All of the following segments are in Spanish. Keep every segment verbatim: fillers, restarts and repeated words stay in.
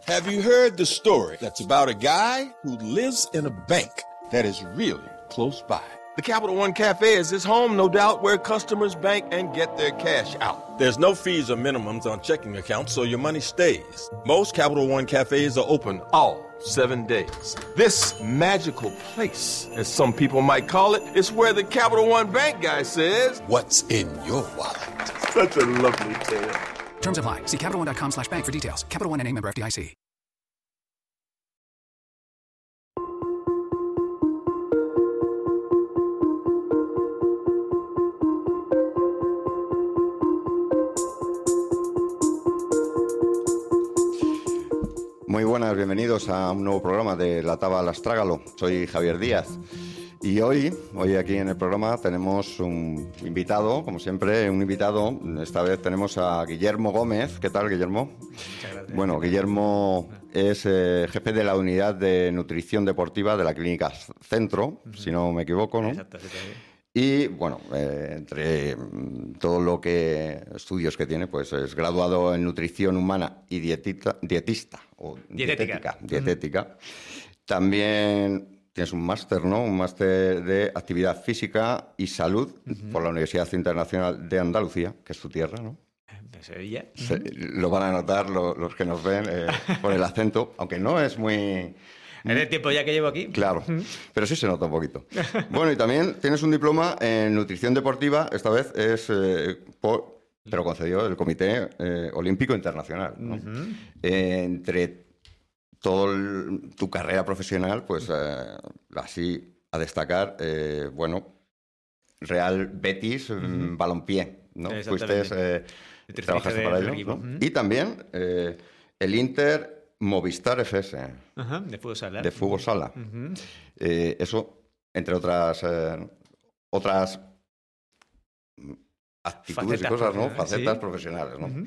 Have you heard the story that's about a guy who lives in a bank that is really close by? The Capital One Cafe is his home, no doubt, where customers bank and get their cash out. There's no fees or minimums on checking accounts, so your money stays. Most Capital One Cafes are open all seven days. This magical place, as some people might call it, is where the Capital One Bank guy says, "What's in your wallet?" Such a lovely tale. Terms apply. See Capital One dot com slash bank for details. Capital One N A member F D I C. Muy buenas, bienvenidos a un nuevo programa de La Taba al Astrágalo. Soy Javier Díaz y hoy, hoy aquí en el programa tenemos un invitado, como siempre, un invitado. Esta vez tenemos a Guillermo Gómez. ¿Qué tal, Guillermo? Muchas gracias. Bueno, Guillermo es eh, jefe de la unidad de nutrición deportiva de la Clínica Centro, uh-huh. si no me equivoco, ¿no? Exacto, sí, sí. Y, bueno, eh, entre todo lo que estudios que tiene, pues es graduado en nutrición humana y dietita, dietista, o dietética. Dietética. dietética. Uh-huh. También tienes un máster, ¿no? Un máster de actividad física y salud uh-huh. por la Universidad Internacional de Andalucía, que es tu tierra, ¿no? De Sevilla. Se, uh-huh. Lo van a notar lo, los que nos ven eh, por el acento, aunque no es muy... ¿Es el tiempo ya que llevo aquí? Claro, pero sí se nota un poquito. Bueno, y también tienes un diploma en nutrición deportiva, esta vez es, eh, por, te lo concedió el Comité eh, Olímpico Internacional, ¿no? Uh-huh. eh, entre toda tu carrera profesional, pues eh, así a destacar, eh, bueno, Real Betis, uh-huh. balompié, ¿no? Fuiste, eh, trabajaste para ello, ¿no? Uh-huh. Y también eh, el Inter... Movistar F S. Ajá, de fútbol sala. De fútbol sala. Uh-huh. eh, eso, entre otras eh, otras actitudes Facetas y cosas, ¿no? Facetas ¿sí? profesionales, ¿no? Uh-huh.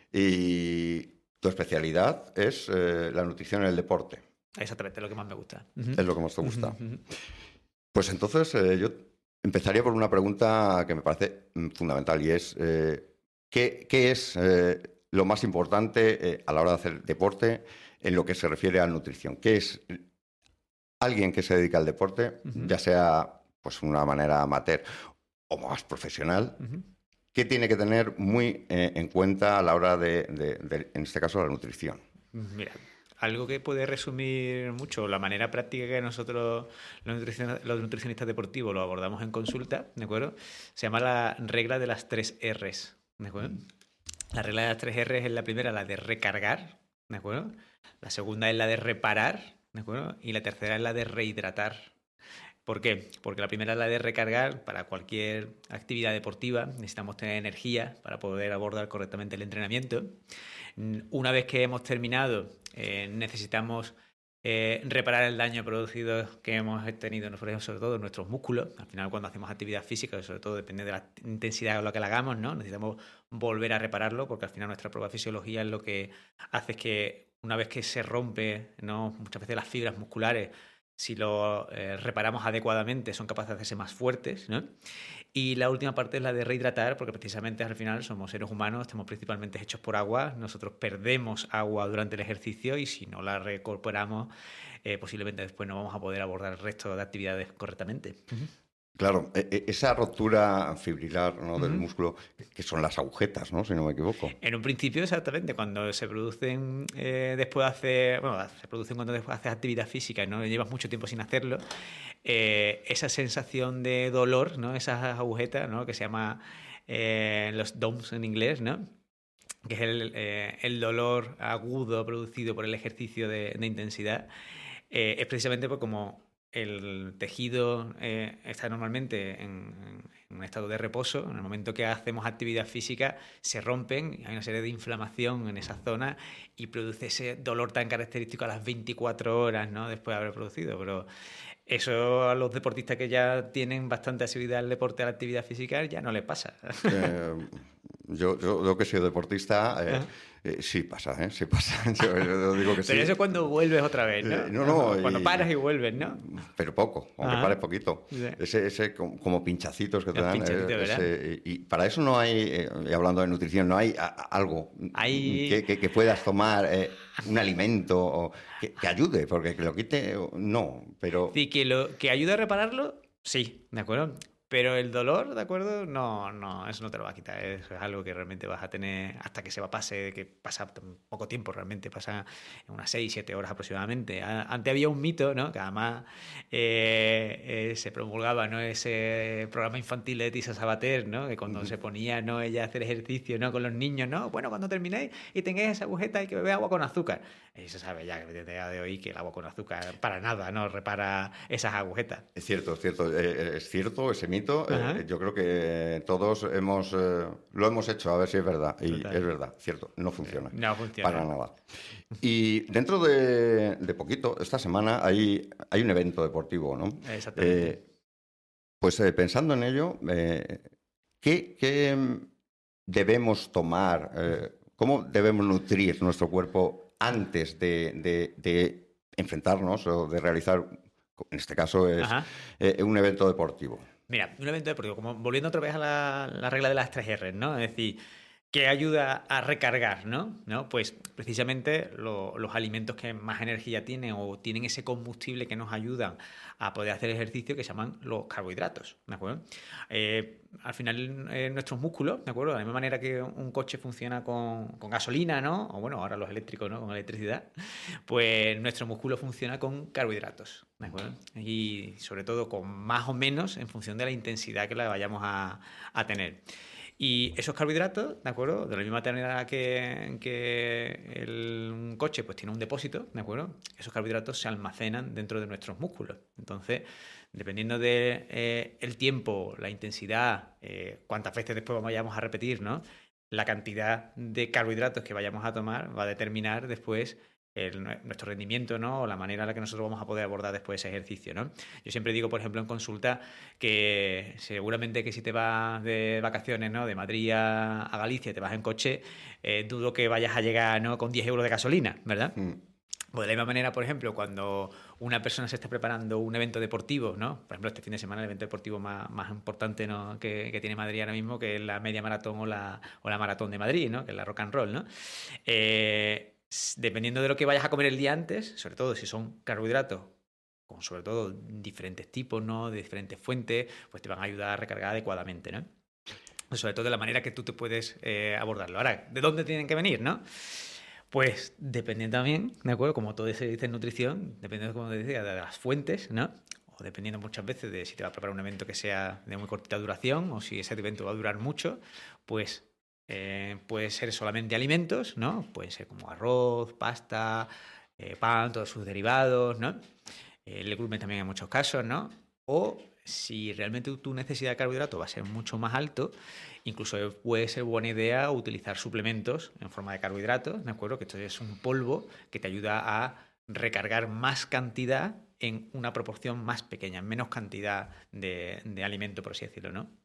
Y tu especialidad es eh, la nutrición en el deporte. Exactamente, es lo que más me gusta. Uh-huh. Es lo que más te gusta. Uh-huh. Pues entonces eh, yo empezaría por una pregunta que me parece fundamental y es eh, ¿qué, qué es eh, lo más importante eh, a la hora de hacer deporte en lo que se refiere a nutrición? ¿Qué es alguien que se dedica al deporte, uh-huh. ya sea pues una manera amateur o más profesional? Uh-huh. ¿Qué tiene que tener muy eh, en cuenta a la hora de, de, de, en este caso, la nutrición? Mira, algo que puede resumir mucho la manera práctica que nosotros, los nutricionistas, los nutricionistas deportivos, lo abordamos en consulta, ¿de acuerdo? Se llama la regla de las tres R's, ¿de acuerdo? Uh-huh. La regla de las tres R's es la primera, la de recargar, ¿de acuerdo? La segunda es la de reparar, ¿de acuerdo? Y la tercera es la de rehidratar. ¿Por qué? Porque la primera es la de recargar. Para cualquier actividad deportiva necesitamos tener energía para poder abordar correctamente el entrenamiento. Una vez que hemos terminado, eh, necesitamos eh, reparar el daño producido que hemos tenido, sobre todo en nuestros músculos. Al final, cuando hacemos actividad física, sobre todo depende de la intensidad con la que la hagamos, ¿no? Necesitamos volver a repararlo porque al final nuestra propia fisiología es lo que hace que una vez que se rompe, ¿no? Muchas veces las fibras musculares, si lo eh, reparamos adecuadamente, son capaces de hacerse más fuertes, ¿no? Y la última parte es la de rehidratar, porque precisamente al final somos seres humanos, estamos principalmente hechos por agua, nosotros perdemos agua durante el ejercicio y si no la recuperamos, eh, posiblemente después no vamos a poder abordar el resto de actividades correctamente. Uh-huh. Claro, esa rotura fibrilar, ¿no? del uh-huh. músculo, que son las agujetas, ¿no? Si no me equivoco. En un principio, exactamente, cuando se producen eh, después de hacer, bueno, se producen cuando después haces actividad física y no llevas mucho tiempo sin hacerlo, eh, esa sensación de dolor, ¿no? Esas agujetas, ¿no? Que se llama eh, los D O M S en inglés, ¿no? Que es el, eh, el dolor agudo producido por el ejercicio de, de intensidad, eh, es precisamente por como el tejido eh, está normalmente en, en un estado de reposo. En el momento que hacemos actividad física se rompen, hay una serie de inflamación en esa zona y produce ese dolor tan característico a las veinticuatro horas, ¿no? Después de haber producido. Pero eso a los deportistas que ya tienen bastante asiduidad al deporte, a la actividad física, ya no les pasa. Eh, Yo, yo, yo que he sido deportista, eh, eh, sí pasa, ¿eh? Sí pasa. Yo, yo digo que sí. Pero eso es cuando vuelves otra vez, ¿no? Eh, no, no. Cuando y, paras y vuelves, ¿no? Pero poco, aunque Ajá. pares poquito. Sí. Ese, ese como, como pinchacitos que te Los dan. pinchacitos, eh, ¿verdad? ese, y, y para eso no hay, eh, y hablando de nutrición, no hay a, a, algo Hay... que, que, que puedas tomar, eh, un alimento o que, que ayude, porque que lo quite, no, pero... Sí, que, lo, que ayude a repararlo, sí, ¿de acuerdo? Pero el dolor, ¿de acuerdo? No, no, eso no te lo va a quitar. Eso es algo que realmente vas a tener hasta que se va a pase, que pasa poco tiempo realmente, pasa en unas seis, siete horas aproximadamente. Antes había un mito, ¿no? Que además eh, eh, se promulgaba, ¿no? Ese programa infantil de Letizia Sabater, ¿no? Que cuando uh-huh. se ponía, ¿no? Ella a hacer ejercicio, ¿no? Con los niños, ¿no? Bueno, cuando terminéis y tengáis esa agujeta hay que beber agua con azúcar. Y se sabe ya que desde el día de hoy que el agua con azúcar para nada, ¿no? Repara esas agujetas. Es cierto, es cierto, eh, es cierto ese mito. Eh, yo creo que todos hemos eh, lo hemos hecho, a ver si es verdad. Y Total. Es verdad, cierto, no funciona. No funciona. Para nada. Y dentro de, de poquito, esta semana, hay, hay un evento deportivo, ¿no? Exactamente. Eh, pues eh, pensando en ello, eh, ¿qué, ¿qué debemos tomar? Eh, ¿Cómo debemos nutrir nuestro cuerpo antes de, de, de enfrentarnos o de realizar, en este caso, es, eh, un evento deportivo? Mira, un evento deportivo, como volviendo otra vez a la, la regla de las tres erres, ¿no? Es decir, que ayuda a recargar, ¿no? ¿No? Pues precisamente lo, los alimentos que más energía tienen o tienen ese combustible que nos ayudan a poder hacer ejercicio, que se llaman los carbohidratos, ¿de acuerdo? Eh, al final, eh, nuestros músculos, ¿de acuerdo? De la misma manera que un coche funciona con, con gasolina, ¿no? O bueno, ahora los eléctricos, ¿no? Con electricidad, pues nuestro músculo funciona con carbohidratos, ¿de acuerdo? Y sobre todo con más o menos en función de la intensidad que la vayamos a, a tener. Y esos carbohidratos, ¿de acuerdo? De la misma manera que, que el, un coche pues tiene un depósito, ¿de acuerdo? Esos carbohidratos se almacenan dentro de nuestros músculos. Entonces, dependiendo del de, eh, tiempo, la intensidad, eh, cuántas veces después vayamos a repetir, ¿no? La cantidad de carbohidratos que vayamos a tomar va a determinar después El, nuestro rendimiento, ¿no? O la manera en la que nosotros vamos a poder abordar después ese ejercicio, ¿no? Yo siempre digo, por ejemplo, en consulta, que seguramente que si te vas de vacaciones, ¿no? De Madrid a, a Galicia, te vas en coche, eh, dudo que vayas a llegar, ¿no? Con diez euros de gasolina, ¿verdad? Mm. Pues de la misma manera, por ejemplo, cuando una persona se esté preparando un evento deportivo, ¿no? Por ejemplo, este fin de semana el evento deportivo más, más importante, ¿no? que, que tiene Madrid ahora mismo, que es la media maratón o la, o la maratón de Madrid, ¿no? Que es la rock and roll, ¿no? Eh, Dependiendo de lo que vayas a comer el día antes, sobre todo si son carbohidratos, con sobre todo diferentes tipos, ¿no? De diferentes fuentes, pues te van a ayudar a recargar adecuadamente, ¿no? Sobre todo de la manera que tú te puedes eh, abordarlo. Ahora, ¿de dónde tienen que venir, no? Pues dependiendo también, ¿de acuerdo? Como todo se dice en nutrición, dependiendo, como te decía, de las fuentes, ¿no? O dependiendo muchas veces de si te vas a preparar un evento que sea de muy cortita duración o si ese evento va a durar mucho, pues Eh, puede ser solamente alimentos, ¿no? Puede ser como arroz, pasta, eh, pan, todos sus derivados, ¿no? Eh, el gluten también en muchos casos, ¿no? O si realmente tu necesidad de carbohidrato va a ser mucho más alto, incluso puede ser buena idea utilizar suplementos en forma de carbohidratos, ¿de acuerdo? Que esto es un polvo que te ayuda a recargar más cantidad en una proporción más pequeña, menos cantidad de, de alimento, por así decirlo, ¿no?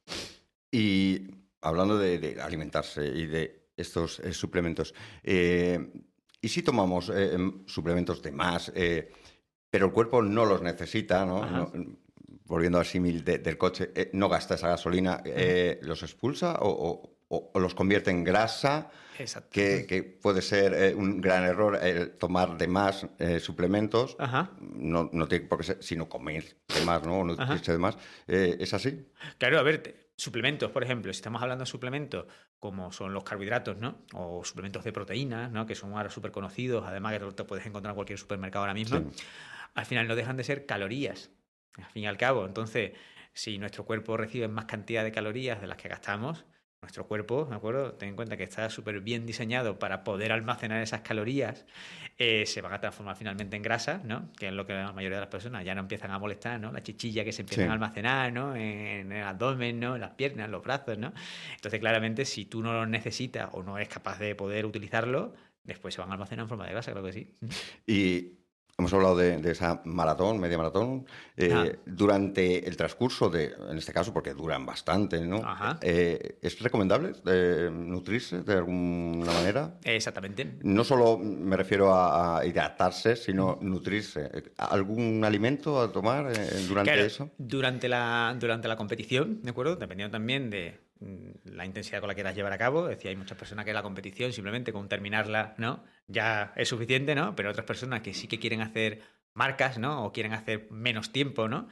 Y hablando de, de alimentarse y de estos eh, suplementos, eh, ¿y si tomamos eh, suplementos de más, eh, pero el cuerpo no los necesita, ¿no? no volviendo al símil de, del coche, eh, no gasta esa gasolina, eh, ¿los expulsa o, o, o los convierte en grasa? Exacto. Que, que puede ser eh, un gran error el tomar de más eh, suplementos. Ajá. No, no tiene por qué ser, sino comer de más, ¿no? O nutrirse de más. Eh, ¿Es así? Claro, a ver, te, suplementos, por ejemplo, si estamos hablando de suplementos como son los carbohidratos, ¿no? O suplementos de proteínas, ¿no? Que son ahora súper conocidos, además que te puedes encontrar en cualquier supermercado ahora mismo. Sí. Al final no dejan de ser calorías, al fin y al cabo. Entonces, si nuestro cuerpo recibe más cantidad de calorías de las que gastamos, nuestro cuerpo, ¿de acuerdo? Ten en cuenta que está súper bien diseñado para poder almacenar esas calorías, eh, se van a transformar finalmente en grasa, ¿no? Que es lo que la mayoría de las personas ya no empiezan a molestar, ¿no? La chichilla que se empiezan sí. a almacenar, ¿no? En, en el abdomen, ¿no? En las piernas, en los brazos, ¿no? Entonces, claramente, si tú no lo necesitas o no eres capaz de poder utilizarlo, después se van a almacenar en forma de grasa, creo que sí. Y hemos hablado de, de esa maratón, media maratón. Eh, Ah. Durante el transcurso de, en este caso, porque duran bastante, ¿no? Ajá. Eh, ¿Es recomendable eh, nutrirse de alguna manera? Exactamente. No solo me refiero a, a hidratarse, sino nutrirse. ¿Algún alimento a tomar eh, durante Claro, eso? Durante la, durante la competición, ¿de acuerdo? Dependiendo también de mm, la intensidad con la que quieras llevar a cabo. Es decir, hay muchas personas que la competición simplemente con terminarla, ¿no? Ya es suficiente, ¿no? Pero otras personas que sí que quieren hacer marcas, ¿no? O quieren hacer menos tiempo, ¿no?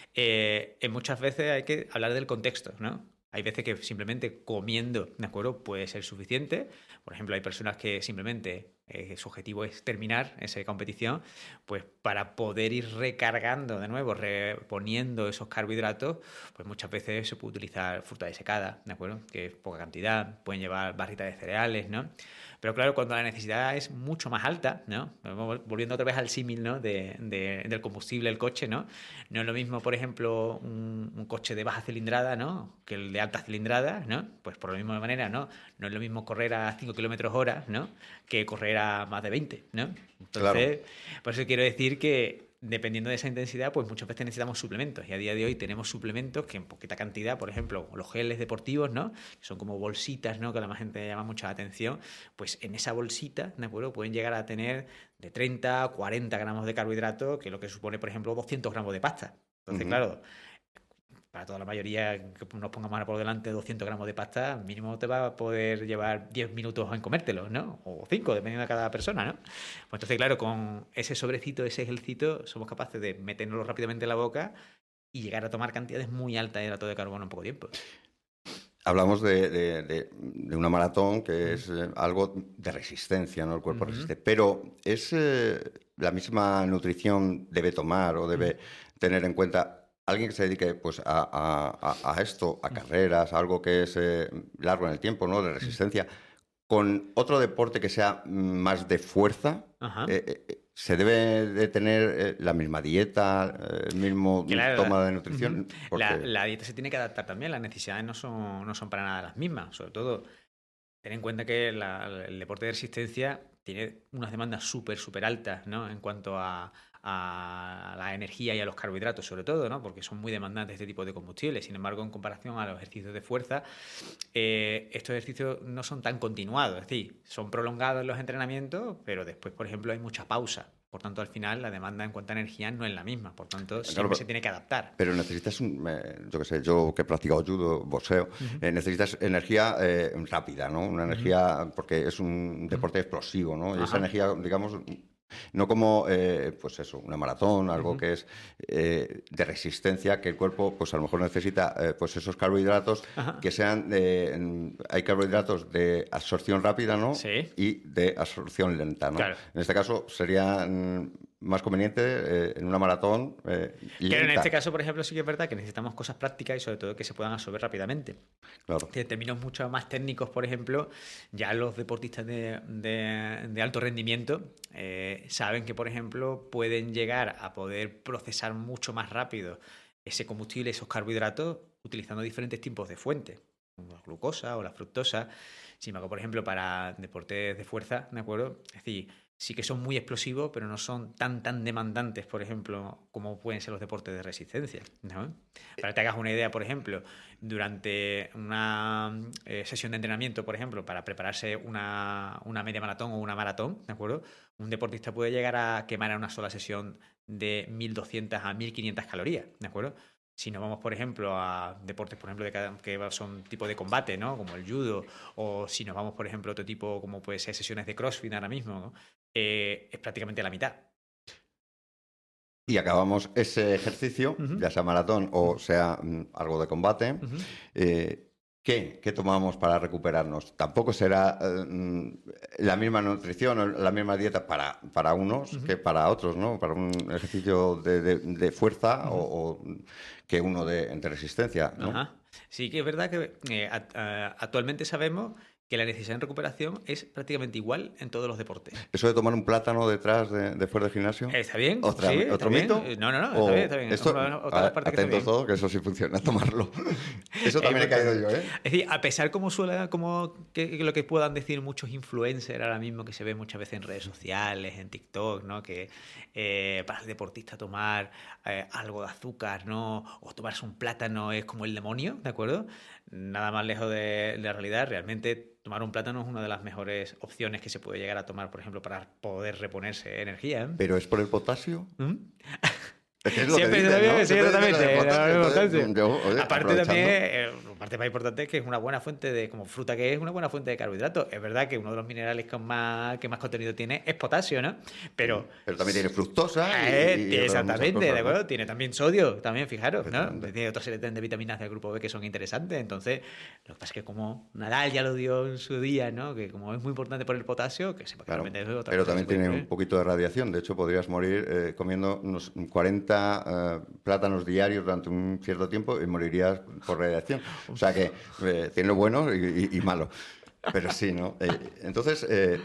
Eh, en muchas veces hay que hablar del contexto, ¿no? Hay veces que simplemente comiendo, ¿de acuerdo? Puede ser suficiente. Por ejemplo, hay personas que simplemente eh, su objetivo es terminar esa competición, pues para poder ir recargando de nuevo, reponiendo esos carbohidratos, pues muchas veces se puede utilizar fruta desecada, ¿de acuerdo? Que es poca cantidad, pueden llevar barritas de cereales, ¿no? Pero claro, cuando la necesidad es mucho más alta, ¿no? Volviendo otra vez al símil, ¿no? De, de, del combustible del coche, ¿no? No es lo mismo, por ejemplo, un, un coche de baja cilindrada, ¿no? Que el de alta cilindrada, ¿no? Pues por la misma manera, ¿no? No es lo mismo correr a cinco kilómetros hora, ¿no? Que correr a más de veinte, ¿no? Entonces, claro. Por eso quiero decir que dependiendo de esa intensidad, pues muchas veces necesitamos suplementos. Y a día de hoy tenemos suplementos que en poquita cantidad, por ejemplo, los geles deportivos, ¿no? Que son como bolsitas, ¿no? Que a la más gente llama mucha atención. Pues en esa bolsita, ¿de acuerdo? Pueden llegar a tener de treinta a cuarenta gramos de carbohidratos, que es lo que supone, por ejemplo, doscientos gramos de pasta. Entonces, uh-huh. claro, para toda la mayoría que nos pongamos ahora por delante doscientos gramos de pasta, mínimo te va a poder llevar diez minutos en comértelo, ¿no? O cinco, dependiendo de cada persona, ¿no? Pues entonces, claro, con ese sobrecito, ese gelcito, somos capaces de meternoslo rápidamente en la boca y llegar a tomar cantidades muy altas de hidratos de carbono en poco tiempo. Hablamos de, de, de, de una maratón que es eh, algo de resistencia, ¿no? El cuerpo uh-huh. resiste. Pero ¿es eh, la misma nutrición debe tomar o debe uh-huh. tener en cuenta alguien que se dedique pues, a, a, a esto, a carreras, a algo que es eh, largo en el tiempo, ¿no? De resistencia, con otro deporte que sea más de fuerza? Eh, eh, ¿Se debe de tener eh, la misma dieta, eh, el mismo claro, toma de nutrición? Uh-huh. Porque... La, la dieta se tiene que adaptar también, las necesidades no son, no son para nada las mismas. Sobre todo, ten en cuenta que la, el deporte de resistencia tiene unas demandas súper, súper altas, ¿no? En cuanto a, a la energía y a los carbohidratos, sobre todo, ¿no? Porque son muy demandantes este tipo de combustibles. Sin embargo, en comparación a los ejercicios de fuerza, eh, estos ejercicios no son tan continuados. Es decir, son prolongados en los entrenamientos, pero después, por ejemplo, hay mucha pausa. Por tanto, al final, la demanda en cuanto a energía no es la misma. Por tanto, siempre claro, pero, se tiene que adaptar. Pero necesitas, un, eh, yo qué sé, yo que he practicado judo, boxeo, uh-huh. eh, necesitas energía eh, rápida, ¿no? Una uh-huh. energía, porque es un deporte uh-huh. explosivo, ¿no? Y uh-huh. esa energía, digamos... No como, eh, pues eso, una maratón, algo uh-huh. que es eh, de resistencia, que el cuerpo, pues a lo mejor necesita, eh, pues esos carbohidratos uh-huh. que sean, de, hay carbohidratos de absorción rápida, ¿no? Sí. Y de absorción lenta, ¿no? Claro. En este caso sería mm, más conveniente eh, en una maratón eh, lenta. Pero en este caso, por ejemplo, sí que es verdad que necesitamos cosas prácticas y sobre todo que se puedan absorber rápidamente. Claro. En términos mucho más técnicos, por ejemplo, ya los deportistas de, de, de alto rendimiento eh, saben que, por ejemplo, pueden llegar a poder procesar mucho más rápido ese combustible, esos carbohidratos, utilizando diferentes tipos de fuentes, como la glucosa o la fructosa. Sin embargo, por ejemplo, para deportes de fuerza, ¿de acuerdo? Es decir, sí que son muy explosivos, pero no son tan, tan demandantes, por ejemplo, como pueden ser los deportes de resistencia, ¿no? Para que te hagas una idea, por ejemplo, durante una eh, sesión de entrenamiento, por ejemplo, para prepararse una, una media maratón o una maratón, ¿de acuerdo? Un deportista puede llegar a quemar en una sola sesión de mil doscientas a mil quinientas calorías, ¿de acuerdo? Si nos vamos, por ejemplo, a deportes, por ejemplo, de cada, que son tipo de combate, ¿no? Como el judo, o si nos vamos, por ejemplo, a otro tipo, como puede ser sesiones de CrossFit ahora mismo, ¿no? eh, es prácticamente la mitad. Y acabamos ese ejercicio, uh-huh. ya sea maratón o sea mm, algo de combate. Uh-huh. Eh, ¿Qué? ¿Qué tomamos para recuperarnos? Tampoco será eh, la misma nutrición o la misma dieta para, para unos uh-huh. que para otros, ¿no? Para un ejercicio de, de, de fuerza uh-huh. o, o que uno de, de resistencia, ¿no? Uh-huh. Sí que es verdad que eh, a, a, actualmente sabemos que la necesidad en recuperación es prácticamente igual en todos los deportes. ¿Eso de tomar un plátano detrás de, de fuera del gimnasio? ¿Está bien? ¿Otra, sí, ¿Otro está mito? Bien. No, no, no, o está bien, está bien. Esto, Otra, otra a, parte que atentos todos, que eso sí funciona, tomarlo. Eso también he caído yo, ¿eh? Es decir, a pesar como suele, como que, que lo que puedan decir muchos influencers ahora mismo, que se ve muchas veces en redes sociales, en TikTok, ¿no? Que eh, para el deportista tomar eh, algo de azúcar, ¿no? O tomarse un plátano es como el demonio, ¿de acuerdo? Nada más lejos de, de la realidad. Realmente tomar un plátano es una de las mejores opciones que se puede llegar a tomar, por ejemplo, para poder reponerse energía, ¿eh? ¿Pero es por el potasio? ¿Mm? Es lo Siempre que dicen, también, ¿no? sí, Siempre exactamente. dicen que es Lo importante, importante. entonces, yo, oye, Aparte también, aprovechando. eh, parte más importante es que es una buena fuente de, como fruta que es, una buena fuente de carbohidratos. Es verdad que uno de los minerales que más, que más contenido tiene es potasio, ¿no? Pero, Pero también tiene fructosa. Y, eh, y otras exactamente, muchas cosas, ¿de acuerdo? ¿no? Tiene también sodio, también, fijaros, ¿no? Efectivamente. Tiene otra serie de vitaminas del grupo B que son interesantes. Entonces, lo que pasa es que como Nadal ya lo dio en su día, ¿no? Que como es muy importante por el potasio, que sepa que Claro, realmente es otra pero cosa también que se tiene puede un poquito de radiación. De hecho, podrías morir eh, comiendo unos cuarenta eh, plátanos diarios durante un cierto tiempo y morirías por radiación. O sea que eh, tiene lo bueno y, y, y malo. Pero sí, ¿no? Eh, entonces, eh,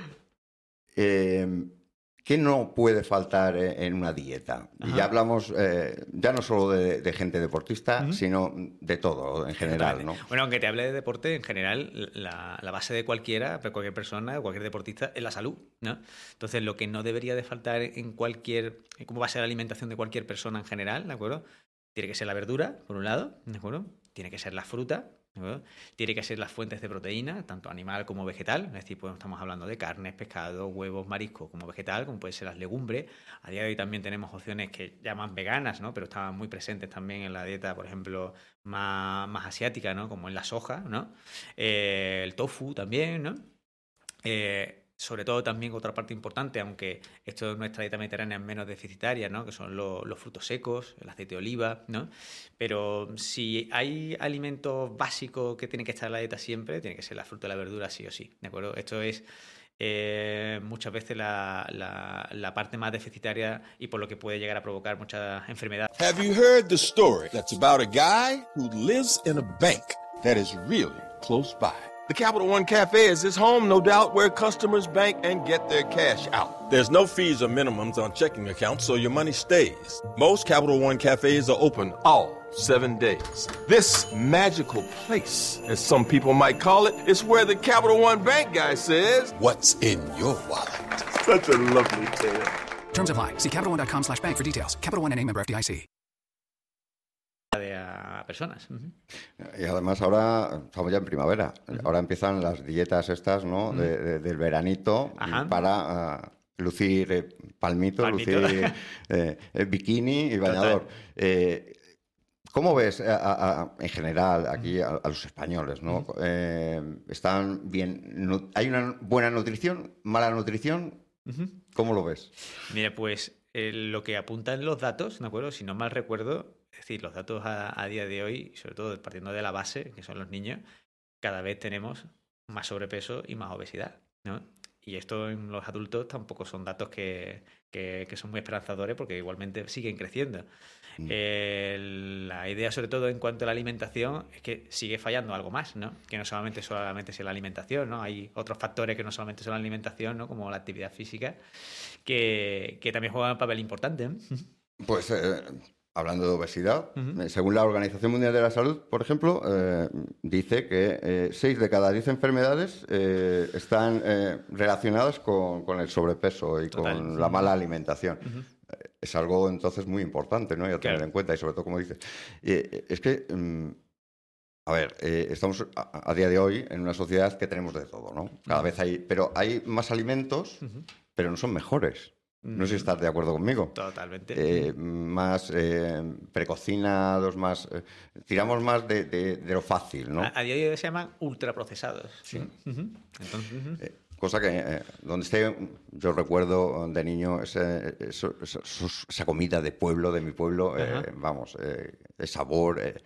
eh, ¿qué no puede faltar en una dieta? Y Ajá. ya hablamos, eh, ya no solo de, de gente deportista, Ujú. sino de todo en general, ¿no? Bueno, aunque te hable de deporte, en general, la, la base de cualquiera, de cualquier persona, de cualquier deportista, es la salud, ¿no? Entonces, lo que no debería de faltar en cualquier, en cómo va a ser la alimentación de cualquier persona en general, ¿de acuerdo? Tiene que ser la verdura, por un lado, ¿de acuerdo? Tiene que ser la fruta, ¿de acuerdo? Tiene que ser las fuentes de proteína, tanto animal como vegetal, es decir, pues estamos hablando de carnes, pescado, huevos, mariscos, como vegetal, como pueden ser las legumbres. A día de hoy también tenemos opciones que llaman veganas, ¿no? Pero estaban muy presentes también en la dieta, por ejemplo, más, más asiática, ¿no? Como en la soja, ¿no? Eh, el tofu también, ¿no? Eh, sobre todo también otra parte importante, aunque esto en nuestra dieta mediterránea es menos deficitaria, ¿no? Que son lo, los frutos secos, el aceite de oliva, ¿no? Pero si hay alimentos básicos que tienen que estar en la dieta siempre, tiene que ser la fruta y la verdura sí o sí, ¿de acuerdo? Esto es eh, muchas veces la, la, la parte más deficitaria y por lo que puede llegar a provocar muchas enfermedades. Have you heard the story that's about a guy who lives in a bank that is really close by? The Capital One Cafe is his home, no doubt, where customers bank and get their cash out. There's no fees or minimums on checking accounts, so your money stays. Most Capital One Cafes are open all seven days. This magical place, as some people might call it, is where the Capital One Bank guy says, "What's in your wallet?" Such a lovely tale. Terms apply. See CapitalOne.com slash bank for details. Capital One N A member F D I C. De a personas. Uh-huh. Y además ahora estamos ya en primavera. Uh-huh. Ahora empiezan las dietas estas, ¿no? Uh-huh. de, de, del veranito. Ajá. Para uh, lucir eh, palmito, palmito, lucir eh, eh, bikini y bañador. Eh, ¿Cómo ves a, a, a, en general aquí a, a los españoles, ¿no? Uh-huh. eh, ¿Están bien? No, ¿Hay una buena nutrición? ¿Mala nutrición? Uh-huh. ¿Cómo lo ves? Mira, pues eh, lo que apuntan los datos, ¿de acuerdo? Si no mal recuerdo, es decir, los datos a, a día de hoy, sobre todo partiendo de la base, que son los niños, cada vez tenemos más sobrepeso y más obesidad, ¿no? Y esto en los adultos tampoco son datos que, que, que son muy esperanzadores porque igualmente siguen creciendo. Mm. Eh, la idea, sobre todo en cuanto a la alimentación, es que sigue fallando algo más, ¿no? Que no solamente solamente es la alimentación, ¿no? Hay otros factores que no solamente son la alimentación, ¿no? Como la actividad física, que, que también juegan un papel importante, ¿eh? Pues eh, hablando de obesidad, uh-huh. según la Organización Mundial de la Salud, por ejemplo, eh, dice que eh, seis de cada diez enfermedades eh, están eh, relacionadas con, con el sobrepeso y Total. con la mala alimentación. Uh-huh. Es algo entonces muy importante, ¿no? Y a tener claro. en cuenta, y sobre todo, como dices, eh, es que, um, a ver, eh, estamos a, a día de hoy en una sociedad que tenemos de todo, ¿no? Cada uh-huh. vez hay, pero hay más alimentos, uh-huh. pero no son mejores. No sé si estás de acuerdo conmigo. Totalmente. Eh, más eh, precocinados, más eh, tiramos más de, de, de lo fácil, ¿no? A, a día de hoy se llaman ultraprocesados. Sí. Uh-huh. Entonces, uh-huh. eh, cosa que eh, donde esté, yo recuerdo de niño ese, eso, eso, esa comida de pueblo, de mi pueblo, uh-huh. eh, vamos, eh, de sabor. Eh,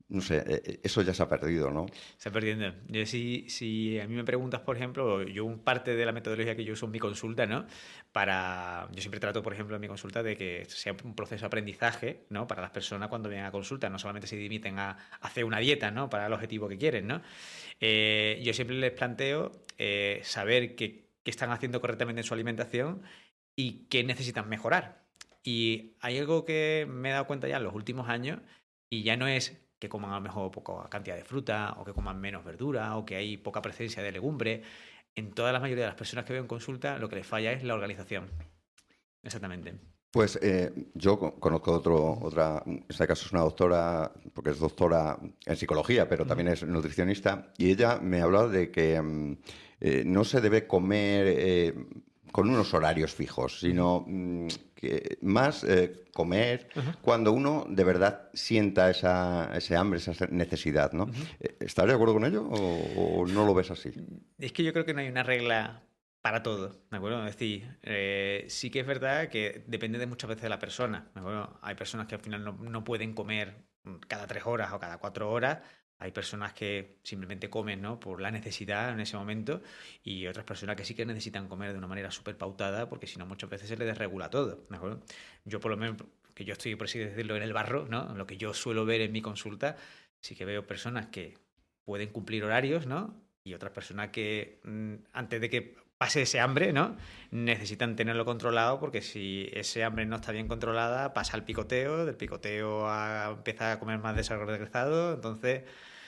no sé, eso ya se ha perdido, ¿no? Se está perdiendo. Yo, si, si a mí me preguntas, por ejemplo, yo un parte de la metodología que yo uso en mi consulta, ¿no? Para, yo siempre trato, por ejemplo, en mi consulta de que sea un proceso de aprendizaje, ¿no? Para las personas cuando vienen a consulta, no solamente se limiten a hacer una dieta, ¿no? Para el objetivo que quieren, ¿no? Eh, yo siempre les planteo eh, saber qué, qué están haciendo correctamente en su alimentación y qué necesitan mejorar. Y hay algo que me he dado cuenta ya en los últimos años y ya no es que coman a lo mejor poca cantidad de fruta o que coman menos verdura o que hay poca presencia de legumbre. En toda la mayoría de las personas que veo en consulta lo que les falla es la organización. Exactamente. Pues eh, yo conozco otro, otra, en este caso es una doctora, porque es doctora en psicología, pero también es nutricionista, y ella me ha hablado de que eh, no se debe comer eh, con unos horarios fijos, sino mm, que más eh, comer uh-huh. cuando uno de verdad sienta esa, ese hambre, esa necesidad, ¿no? Uh-huh. ¿Estás de acuerdo con ello o, o no lo ves así? Es que yo creo que no hay una regla para todo, ¿de acuerdo? Es decir, eh, sí que es verdad que depende de muchas veces de la persona, ¿de acuerdo? Hay personas que al final no, no pueden comer cada tres horas o cada cuatro horas. Hay personas que simplemente comen, ¿no? Por la necesidad en ese momento y otras personas que sí que necesitan comer de una manera súper pautada porque si no muchas veces se les desregula todo, ¿de acuerdo? Yo por lo menos, que yo estoy, por así decirlo, en el barro, ¿no? Lo que yo suelo ver en mi consulta, sí que veo personas que pueden cumplir horarios, ¿no? Y otras personas que mmm, antes de que pase ese hambre, ¿no? Necesitan tenerlo controlado porque si ese hambre no está bien controlada, pasa al picoteo, del picoteo a empezar a comer más desorganizado, entonces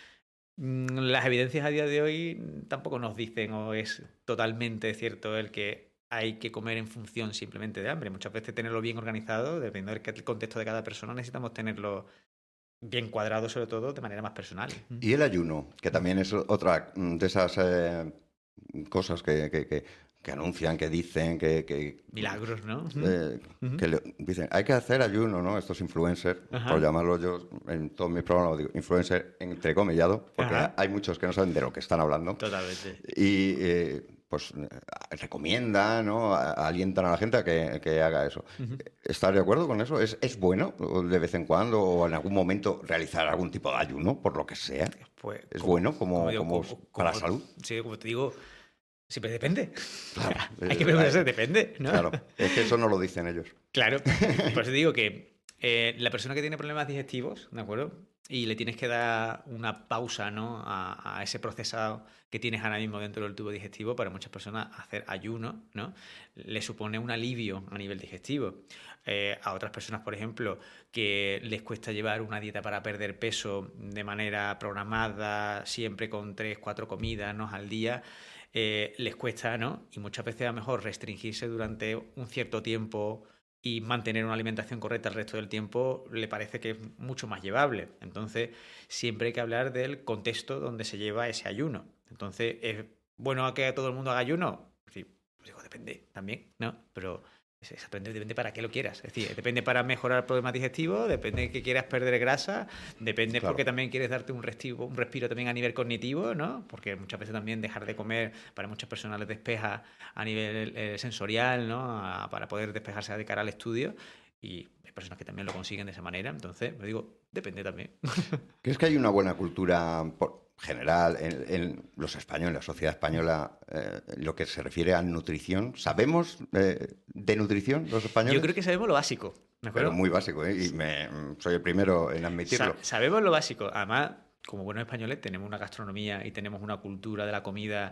las evidencias a día de hoy tampoco nos dicen o es totalmente cierto el que hay que comer en función simplemente de hambre. Muchas veces tenerlo bien organizado, dependiendo del contexto de cada persona, necesitamos tenerlo bien cuadrado, sobre todo de manera más personal. Y el ayuno, que también es otra de esas eh, cosas que, que, que, que anuncian, que dicen, que... que milagros, ¿no? Eh, uh-huh. Que le, dicen, hay que hacer ayuno, ¿no? Estos influencers, uh-huh. por llamarlo yo, en todos mis programas digo influencer entrecomillado, porque uh-huh. hay muchos que no saben de lo que están hablando. Totalmente. Y eh, pues recomiendan, ¿no? Alientan a la gente a que, que haga eso. Uh-huh. ¿Estás de acuerdo con eso? ¿Es, ¿Es bueno de vez en cuando o en algún momento realizar algún tipo de ayuno, por lo que sea? Pues, ¿Es como, bueno como, como, digo, como, como para como, la salud? Sí, como te digo, siempre depende. Claro, hay que preguntarse, depende, ¿no? Claro, es que eso no lo dicen ellos. Claro, por eso digo que eh, la persona que tiene problemas digestivos, ¿de acuerdo? Y le tienes que dar una pausa, ¿no? A, a ese procesado que tienes ahora mismo dentro del tubo digestivo. Para muchas personas hacer ayuno, ¿no? Le supone un alivio a nivel digestivo. Eh, a otras personas, por ejemplo, que les cuesta llevar una dieta para perder peso de manera programada, siempre con tres, cuatro comidas, ¿no? Al día, eh, les cuesta, ¿no? Y muchas veces a lo mejor restringirse durante un cierto tiempo y mantener una alimentación correcta el resto del tiempo le parece que es mucho más llevable. Entonces, siempre hay que hablar del contexto donde se lleva ese ayuno. Entonces, ¿es bueno que todo el mundo haga ayuno? Sí, pues digo, depende también, ¿no? Pero es exactamente, depende para qué lo quieras. Es decir, depende para mejorar problemas digestivos, depende que quieras perder grasa, depende claro. porque también quieres darte un respiro, un respiro también a nivel cognitivo, ¿no? Porque muchas veces también dejar de comer para muchas personas les despeja a nivel eh, sensorial, ¿no? A, para poder despejarse de cara al estudio. Y hay personas que también lo consiguen de esa manera. Entonces, me digo, depende también. ¿Crees que hay una buena cultura por general en, en los españoles, la sociedad española, eh, lo que se refiere a nutrición? ¿Sabemos eh, de nutrición los españoles? Yo creo que sabemos lo básico, ¿de acuerdo? Pero muy básico, ¿eh? Y me, soy el primero en admitirlo. Sa- sabemos lo básico. Además, como buenos españoles, tenemos una gastronomía y tenemos una cultura de la comida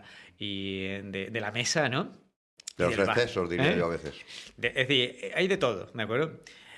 y de, de la mesa, ¿no? De los excesos, diría ¿Eh? yo a veces. De, es decir, hay de todo, ¿de acuerdo?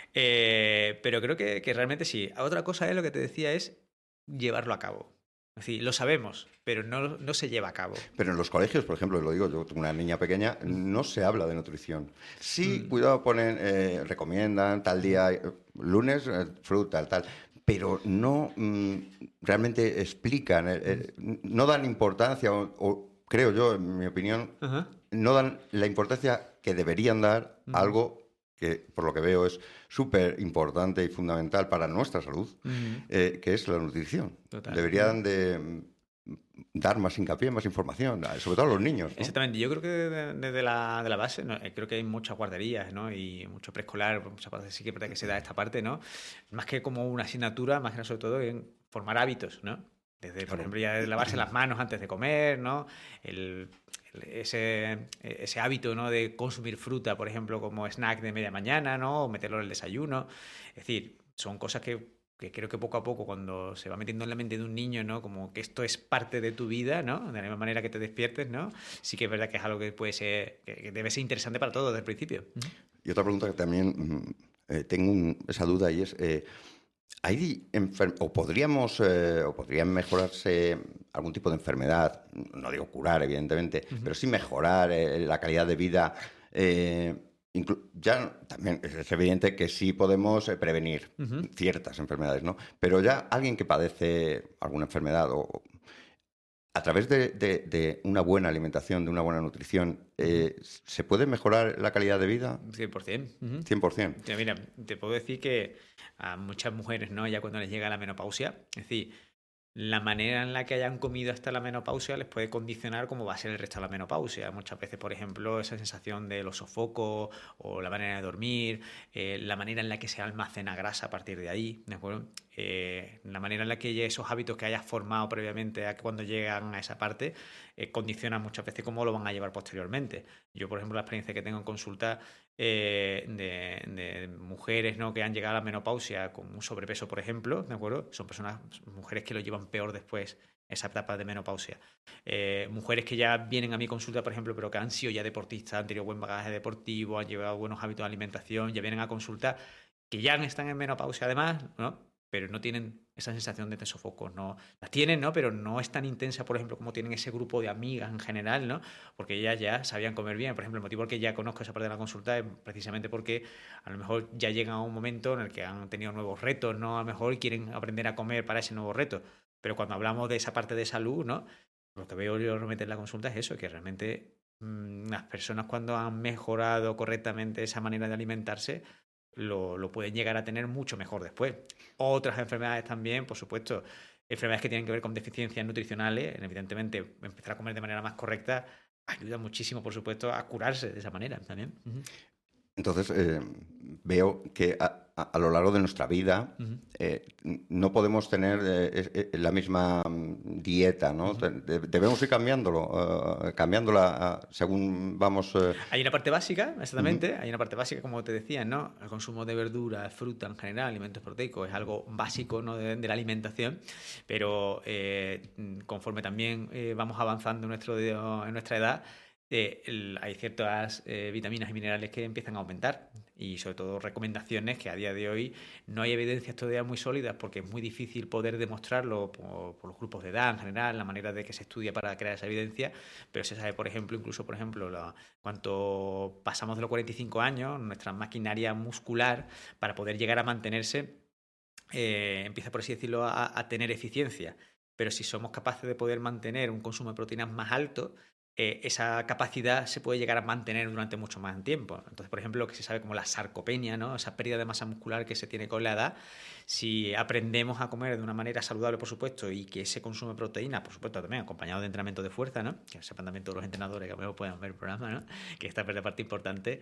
Eh, pero creo que, que realmente sí. Otra cosa es lo que te decía es llevarlo a cabo. Es decir, lo sabemos, pero no, no se lleva a cabo. Pero en los colegios, por ejemplo, lo digo, yo tengo una niña pequeña, no se habla de nutrición. Sí, mm. cuidado, ponen, eh, recomiendan tal día, eh, lunes, eh, fruta, tal, pero no mm, realmente explican, eh, eh, no dan importancia, o, o creo yo, en mi opinión, uh-huh. no dan la importancia que deberían dar uh-huh. a algo que, por lo que veo, es súper importante y fundamental para nuestra salud, uh-huh. eh, que es la nutrición. Total. Deberían de dar más hincapié, más información, sobre todo a los niños, ¿no? Exactamente. Yo creo que desde de, de la, de la base, ¿no? Creo que hay muchas guarderías, ¿no? Y mucho preescolar, muchas partes sí que es verdad que se da esta parte, ¿no? Más que como una asignatura, más que nada sobre todo en formar hábitos, ¿no? Desde, por ejemplo, ya de lavarse las manos antes de comer, ¿no? El, el, ese, ese hábito, ¿no? De consumir fruta, por ejemplo, como snack de media mañana, ¿no? O meterlo en el desayuno. Es decir, son cosas que, que creo que poco a poco, cuando se va metiendo en la mente de un niño, ¿no? Como que esto es parte de tu vida, ¿no? De la misma manera que te despiertes, ¿no? Sí que es verdad que es algo que puede ser, que, que debe ser interesante para todos desde el principio. Y otra pregunta que también eh, tengo un, esa duda y es... Eh, ¿Hay enfer- o podríamos eh, o podrían mejorarse algún tipo de enfermedad? No digo curar, evidentemente, uh-huh. pero sí mejorar eh, la calidad de vida. Eh, inclu- ya también es evidente que sí podemos eh, prevenir uh-huh. ciertas enfermedades, ¿no? Pero ya alguien que padece alguna enfermedad o a través de, de, de una buena alimentación, de una buena nutrición, eh, ¿se puede mejorar la calidad de vida? cien por ciento. Uh-huh. cien por ciento. Ya, mira, te puedo decir que a muchas mujeres, ¿no? Ya cuando les llega la menopausia, es decir, la manera en la que hayan comido hasta la menopausia les puede condicionar cómo va a ser el resto de la menopausia. Muchas veces, por ejemplo, esa sensación de los sofocos o la manera de dormir, eh, la manera en la que se almacena grasa a partir de ahí, ¿de acuerdo? Eh, la manera en la que esos hábitos que hayas formado previamente a que cuando llegan a esa parte eh, condicionan muchas veces cómo lo van a llevar posteriormente. Yo, por ejemplo, la experiencia que tengo en consulta eh, de, de mujeres, ¿no? que han llegado a la menopausia con un sobrepeso, por ejemplo, ¿de acuerdo? Son personas, mujeres que lo llevan peor después, esa etapa de menopausia. Eh, mujeres que ya vienen a mi consulta, por ejemplo, pero que han sido ya deportistas, han tenido buen bagaje deportivo, han llevado buenos hábitos de alimentación, ya vienen a consulta, que ya están en menopausia además, ¿no? Pero no tienen esa sensación de sofocos, no la tienen, ¿no? Pero no es tan intensa, por ejemplo, como tienen ese grupo de amigas en general, ¿no? Porque ellas ya sabían comer bien. Por ejemplo, el motivo por el que ya conozco esa parte de la consulta es precisamente porque a lo mejor ya llegan a un momento en el que han tenido nuevos retos, ¿no? A lo mejor quieren aprender a comer para ese nuevo reto. Pero cuando hablamos de esa parte de salud, ¿no? Lo que veo yo realmente en la consulta es eso, que realmente mmm, las personas cuando han mejorado correctamente esa manera de alimentarse, Lo, lo pueden llegar a tener mucho mejor después. Otras enfermedades también, por supuesto, enfermedades que tienen que ver con deficiencias nutricionales, evidentemente empezar a comer de manera más correcta ayuda muchísimo, por supuesto, a curarse de esa manera también. Uh-huh. Entonces, eh, veo que a, a, a lo largo de nuestra vida uh-huh. eh, no podemos tener eh, eh, la misma dieta, ¿no? Uh-huh. De, debemos ir cambiándolo, uh, cambiándola uh, según vamos... Uh... Hay una parte básica, exactamente, uh-huh. hay una parte básica, como te decía, ¿no? El consumo de verdura, fruta en general, alimentos proteicos, es algo básico, ¿no? de, de la alimentación, pero eh, conforme también eh, vamos avanzando en, nuestro, en nuestra edad, Eh, el, hay ciertas eh, vitaminas y minerales que empiezan a aumentar y sobre todo recomendaciones que a día de hoy no hay evidencias todavía muy sólidas porque es muy difícil poder demostrarlo por, por los grupos de edad en general, la manera de que se estudia para crear esa evidencia, pero se sabe, por ejemplo, incluso por ejemplo, la, cuando pasamos de los cuarenta y cinco años, nuestra maquinaria muscular para poder llegar a mantenerse eh, empieza, por así decirlo, a, a tener eficiencia, pero si somos capaces de poder mantener un consumo de proteínas más alto, Eh, esa capacidad se puede llegar a mantener durante mucho más tiempo. Entonces, por ejemplo, lo que se sabe como la sarcopenia, ¿no? Esa pérdida de masa muscular que se tiene con la edad, si aprendemos a comer de una manera saludable, por supuesto, y que ese consumo de proteína, por supuesto, también acompañado de entrenamiento de fuerza, ¿no? Que sepan también todos los entrenadores que a lo mejor puedan ver el programa, ¿no? Que esta es parte importante,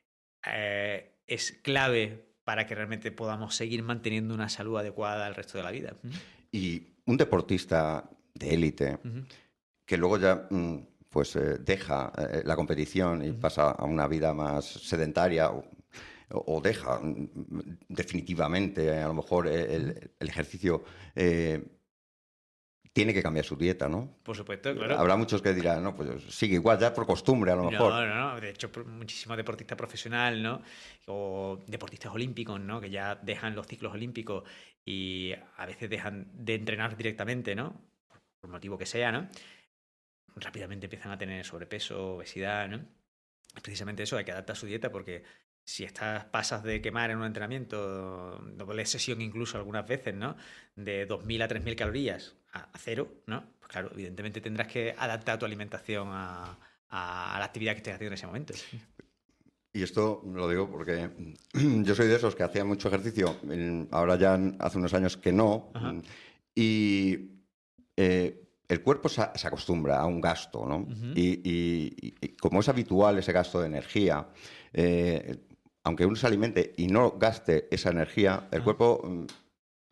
eh, es clave para que realmente podamos seguir manteniendo una salud adecuada el resto de la vida. Y un deportista de élite, uh-huh. que luego ya... Mmm, pues eh, deja eh, la competición y uh-huh. pasa a una vida más sedentaria o, o deja mm, definitivamente a lo mejor el, el ejercicio, eh, tiene que cambiar su dieta, ¿no? Por supuesto, claro. Habrá muchos que dirán, no, pues sigue igual ya por costumbre a lo mejor. No, no, no. De hecho, muchísimos deportistas profesionales, ¿no? O deportistas olímpicos, ¿no? Que ya dejan los ciclos olímpicos y a veces dejan de entrenar directamente, ¿no? Por motivo que sea, ¿no? Rápidamente empiezan a tener sobrepeso, obesidad, ¿no? Precisamente eso, hay que adaptar su dieta porque si estás, pasas de quemar en un entrenamiento, doble sesión incluso algunas veces, ¿no? De dos mil a tres mil calorías a, a cero, ¿no? Pues claro, evidentemente tendrás que adaptar tu alimentación a, a, a la actividad que estés haciendo en ese momento. Y esto lo digo porque yo soy de esos que hacía mucho ejercicio, ahora ya hace unos años que no, Ajá. y... Eh, el cuerpo se, se acostumbra a un gasto, ¿no? Uh-huh. Y, y, y como es habitual ese gasto de energía, eh, aunque uno se alimente y no gaste esa energía, el uh-huh. cuerpo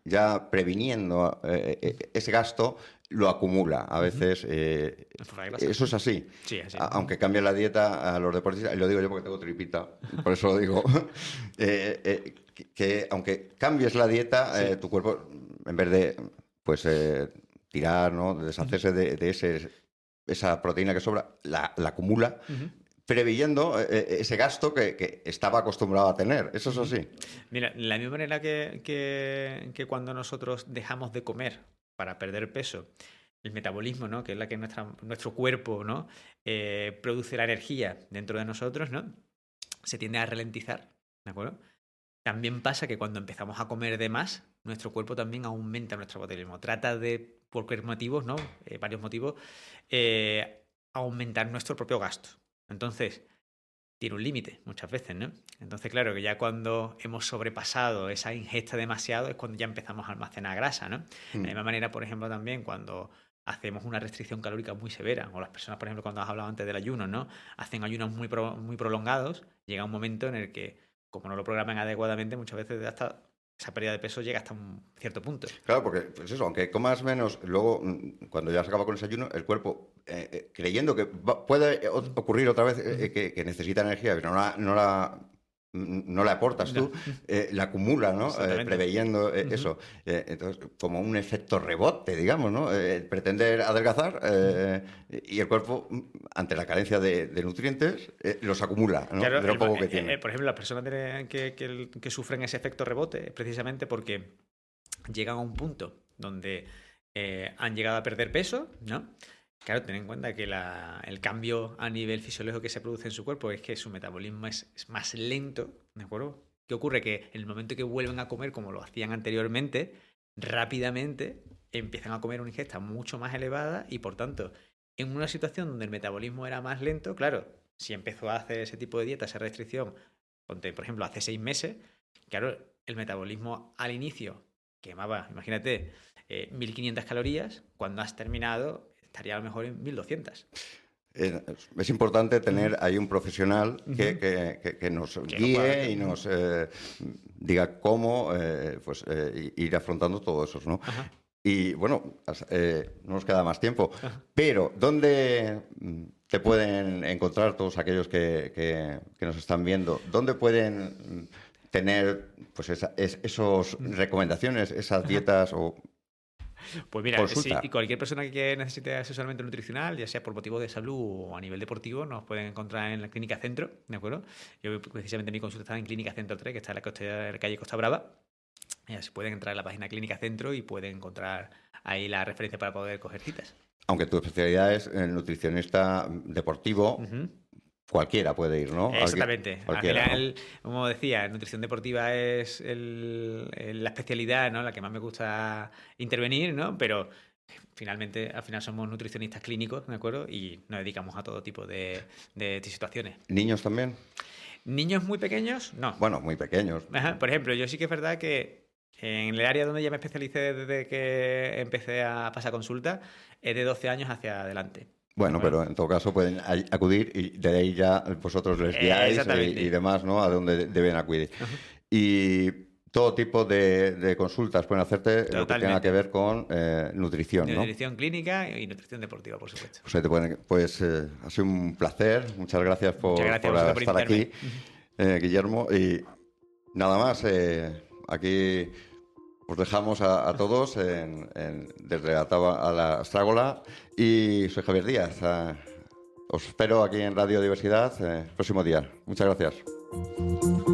ya previniendo eh, eh, ese gasto, lo acumula. A veces eh, eso es así. Sí, así. A, aunque cambie la dieta a los deportistas, y lo digo yo porque tengo tripita, por eso lo digo, eh, eh, que, que aunque cambies la dieta, sí. eh, tu cuerpo, en vez de pues eh, tirar, ¿no? deshacerse de, de ese, esa proteína que sobra, la, la acumula. Uh-huh. Preveyendo eh, ese gasto que, que estaba acostumbrado a tener. Eso es así. Mira, la misma manera que, que, que cuando nosotros dejamos de comer para perder peso, el metabolismo, ¿no? Que es la que nuestra, nuestro cuerpo, ¿no? eh, produce la energía dentro de nosotros, ¿no? Se tiende a ralentizar, ¿de acuerdo? También pasa que cuando empezamos a comer de más, nuestro cuerpo también aumenta nuestro metabolismo. Trata de, por qué motivos, ¿no? Eh, varios motivos, eh, aumentar nuestro propio gasto. Entonces, tiene un límite muchas veces, ¿no? Entonces, claro, que ya cuando hemos sobrepasado esa ingesta demasiado es cuando ya empezamos a almacenar grasa, ¿no? Mm. De la misma manera, por ejemplo, también cuando hacemos una restricción calórica muy severa, o las personas, por ejemplo, cuando has hablado antes del ayuno, ¿no? Hacen ayunos muy, pro, muy prolongados, llega un momento en el que, como no lo programan adecuadamente, muchas veces hasta esa pérdida de peso llega hasta un cierto punto. Claro, porque pues eso, aunque comas menos, luego cuando ya se acaba con ese ayuno, el cuerpo, eh, eh, creyendo que va, puede ocurrir otra vez eh, que, que necesita energía, pero no la, no la, no la aportas tú, no. eh, la acumula, ¿no? Eh, preveyendo eh, uh-huh. eso. Eh, entonces, como un efecto rebote, digamos, ¿no? Eh, pretender adelgazar eh, y el cuerpo, ante la carencia de, de nutrientes, eh, los acumula, ¿no? Claro, de lo el, poco que eh, tiene. Eh, por ejemplo, las personas que, que, que sufren ese efecto rebote es precisamente porque llegan a un punto donde eh, han llegado a perder peso, ¿no? Claro, ten en cuenta que la, el cambio a nivel fisiológico que se produce en su cuerpo es que su metabolismo es, es más lento, ¿de acuerdo? ¿Qué ocurre? Que en el momento que vuelven a comer como lo hacían anteriormente, rápidamente empiezan a comer una ingesta mucho más elevada y, por tanto, en una situación donde el metabolismo era más lento, claro, si empezó a hacer ese tipo de dieta, esa restricción, ponte, por ejemplo, hace seis meses, claro, el metabolismo al inicio quemaba, imagínate, eh, mil quinientas calorías, cuando has terminado estaría a lo mejor en mil doscientas. Eh, es importante tener ahí un profesional que, uh-huh. que, que, que nos que guíe no y nos eh, diga cómo eh, pues, eh, ir afrontando todo eso, ¿no? Uh-huh. Y bueno, eh, no nos queda más tiempo, uh-huh. pero ¿dónde te pueden encontrar todos aquellos que, que, que nos están viendo? ¿Dónde pueden tener pues esa, es, esos uh-huh. recomendaciones, esas dietas uh-huh. o... Pues mira, sí, y cualquier persona que necesite asesoramiento nutricional, ya sea por motivos de salud o a nivel deportivo, nos pueden encontrar en la Clínica Centro, ¿de acuerdo? Yo precisamente mi consulta está en Clínica Centro tres, que está en la, costa, en la calle Costa Brava. Ya se pueden entrar en la página Clínica Centro y pueden encontrar ahí la referencia para poder coger citas. Aunque tu especialidad es el nutricionista deportivo, uh-huh. cualquiera puede ir, ¿no? Exactamente. Al final, ¿no? Como decía, nutrición deportiva es el, el, la especialidad, ¿no? La que más me gusta intervenir, ¿no? Pero finalmente, al final somos nutricionistas clínicos, ¿de acuerdo? Y nos dedicamos a todo tipo de, de, de situaciones. ¿Niños también? ¿Niños muy pequeños? No. Bueno, muy pequeños. Ajá. Por ejemplo, yo sí que es verdad que en el área donde ya me especialicé desde que empecé a pasar consulta es de doce años hacia adelante. Bueno, bueno, pero en todo caso pueden acudir y de ahí ya vosotros les guiáis eh, y, y demás, ¿no? A dónde deben acudir. Uh-huh. Y todo tipo de, de consultas pueden hacerte Totalmente. Lo que tenga que ver con eh, nutrición, ¿no? Nutrición clínica y nutrición deportiva, por supuesto. Pues, te pueden, pues eh, ha sido un placer. Muchas gracias por, Muchas gracias por, por estar aquí, uh-huh. eh, Guillermo. Y nada más, eh, aquí... Os dejamos a, a todos en, en, desde la Taba a la Astrágola y soy Javier Díaz. Uh, os espero aquí en Radio Diversidad eh, el próximo día. Muchas gracias.